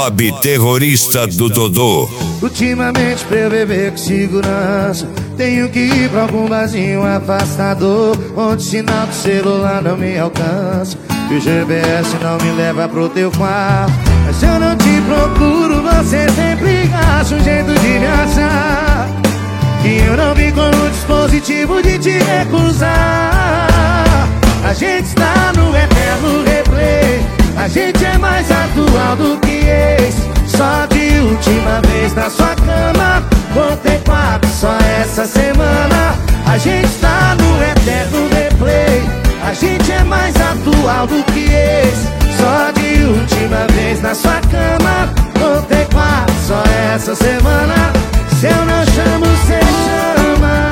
Hobby terrorista do Dodô. Ultimamente pra eu beber com segurança, tenho que ir pra algum barzinho afastador, onde o sinal do celular não me alcança e o GPS não me leva pro teu quarto. Mas se eu não te procuro, você sempre acha um jeito de me achar, e eu não vim com o dispositivo de te recusar. A gente está no eterno replay, a gente é mais atual do que ex. Só de última vez na sua cama, contei 4 só essa semana. A gente tá no eterno replay, a gente é mais atual do que ex. Só de última vez na sua cama, contei 4 só essa semana. Se eu não chamo, cê chama.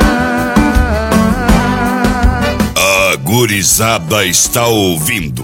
A gurizada está ouvindo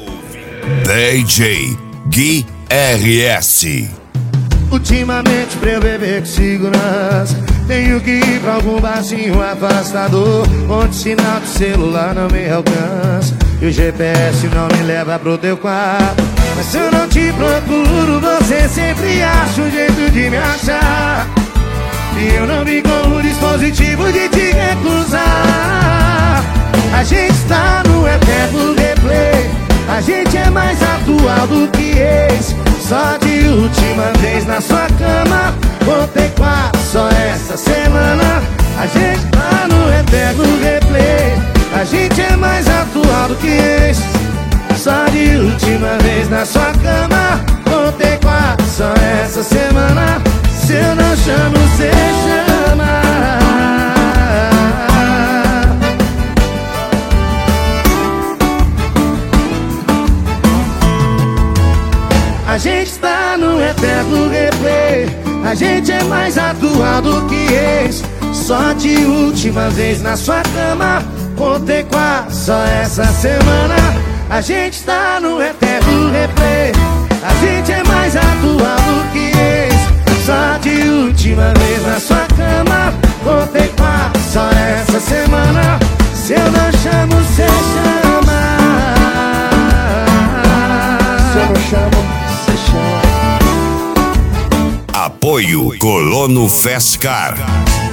DJ Gui RS. Ultimamente pra eu beber com segurança, tenho que ir pra algum barzinho afastador, onde o sinal do celular não me alcança e o GPS não me leva pro teu quarto. Mas se eu não te procuro, você sempre acha um jeito de me achar, e eu não vim com o dispositivo de te recusar. A gente tá no eterno replay, a gente é mais atual do que ex. Só de última vez na sua cama, contei 4 só essa semana. A gente tá no eterno replay, a gente é mais atual do que ex. Só de última vez na sua cama, contei 4 só essa semana. Se eu não chamo, cê chama. A gente tá no eterno replay, a gente é mais atual do que ex. Só de última vez na sua cama, contei 4 só essa semana. A gente tá no eterno replay, a gente é mais atual do que ex. Só de última vez na sua cama, contei 4 só essa semana. Se eu não chamo, cê chama. Se eu não chamo, cê chama. Apoio Colono Fescar.